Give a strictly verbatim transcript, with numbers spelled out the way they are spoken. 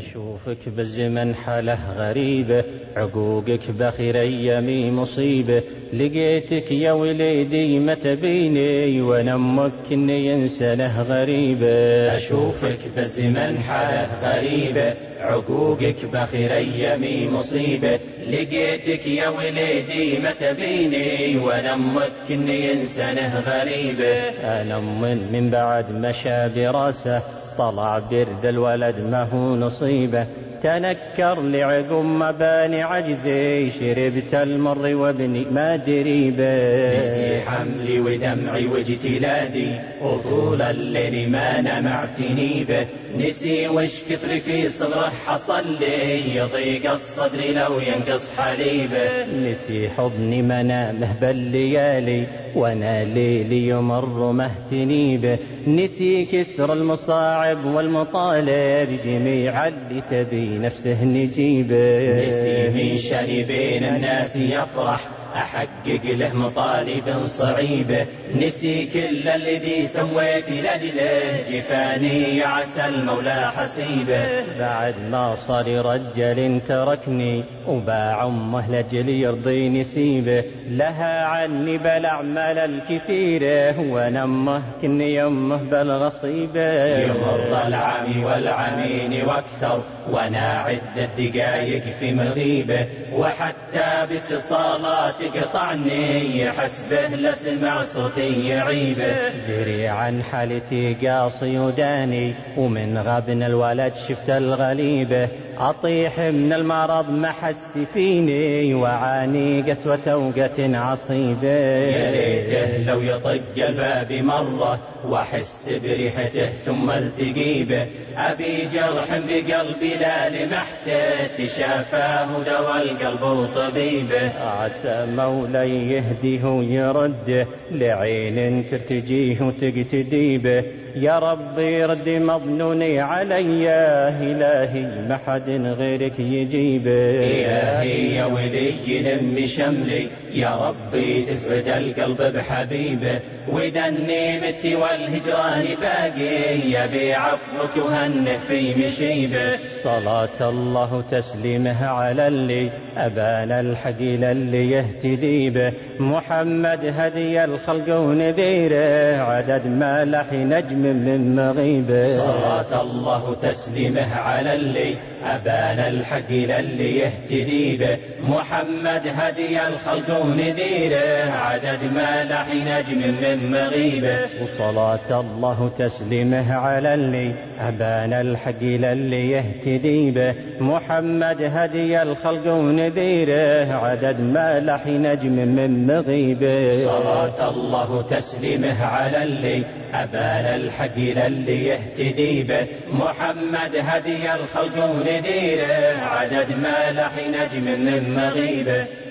أشوفك بالزمن حاله غريبة، عقوقك بخير أيامي مصيبة، لقيتك يا وليدي ما تبيني وانا امك اني انسانه غريبة. أشوفك بالزمن حاله غريبة، عقوقك بخير أيامي مصيبة، لقيتك يا وليدي ما تبيني وانا امك اني انسانه غريبة. انا من من بعد مشى براسه، طلع برد الولد ما هو نصيبه، تنكر لعقب مباني عجزي، شربت المر وابني ما دريبه. نسي حملي ودمعي واجتلادي، وطول الليل ما نمعتني به، نسي وش كثر في صدره حصل لي، يضيق الصدر لو ينقص حليبه. نسي حضني منامه بالليالي، وانا ليلي يمر مهتني به، نسي كثر المصاعب والمطالب، جميع اللي تبي نفسه نجيبه. نسي من شان بين الناس يفرح، أحقق له مطالب صعيبة، نسي كل الذي سويت لأجله، جفاني عسى المولى حسيبه. بعد ما صار رجل تركني، وباع أمه لأجل يرضي نسيبه، لها عني بالأعمال الكثيرة، ونمه كني يمه بالغصيبة. يمر العام والعامين واكثر، وانا عدة دقايق في مغيبة، وحتى باتصالات تقطعني، حسبه لسمع صوتي يعيبه. دري عن حالتي قاصي وداني، ومن غبن الولد شفت الغليبة، أطيح من المرض ما حس فيني، وعاني قسوة وقة عصيبة. يا ليته لو يطق الباب مرة، واحس بريحته ثم التقي به، أبي جرح بقلبي لا لمحته، تشافاه دواء القلب وطبيبه. عسى مولاي يهديه ويرده، لعين ترتجيه وتقتدي به، يا ربي رد مظنوني علي، إلهي ما حد غيرك يجيبه. إلهي يا ولي لم شملي، يا ربي تسعد القلب بحبيبه، ودني مت والهجران باقي، يبي عفوك وهنه في مشيبه. صلاة الله تسليمه على اللي أبان الحق للي يهتدي به، محمد هدي الخلق ونذيره، عدد ما لح نجم من مغيبه. صلاة الله تسليمه على اللي أبان الحق للي يهتدي به، محمد هدي الخلق ونذيره، عدد ما لح نجم من مغيبه. وصلاة الله تسليمه على اللي أبان الحق للي يهتدي به، محمد هدي الخلق ونذيره، عدد ما لح نجم من مغيبه. صلاة الله تسليمه على اللي أبان الحق للي يهتدي به، محمد هدي الخلق ونذيره، عدد ما لح نجم من مغيبه.